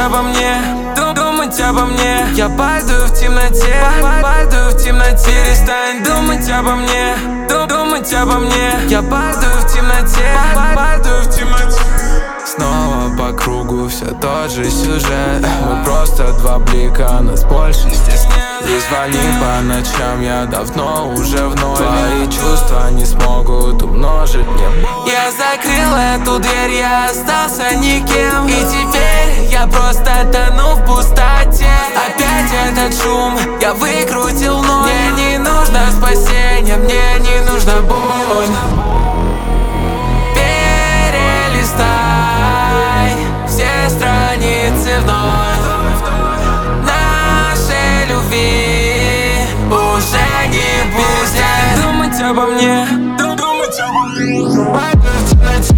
обо мне, думать обо мне. Я падаю в темноте, падаю в темноте. Перестань думать обо мне, думать обо мне. Я падаю в темноте, падаю в темноте. Снова по кругу все тот же сюжет. Мы просто два блика, нас больше здесь нет. И звони по ночам, я давно уже в ноль. Твои чувства не смогут умножить мне боль. Я закрыл эту дверь, я остался никем. И теперь я просто тону в пустоте. Опять этот шум, я выкрутил ноль. Мне не нужно спасение, мне не нужна боль. Все страницы вновь. Нашей любви уже не будет. Думать обо мне, думать обо мне.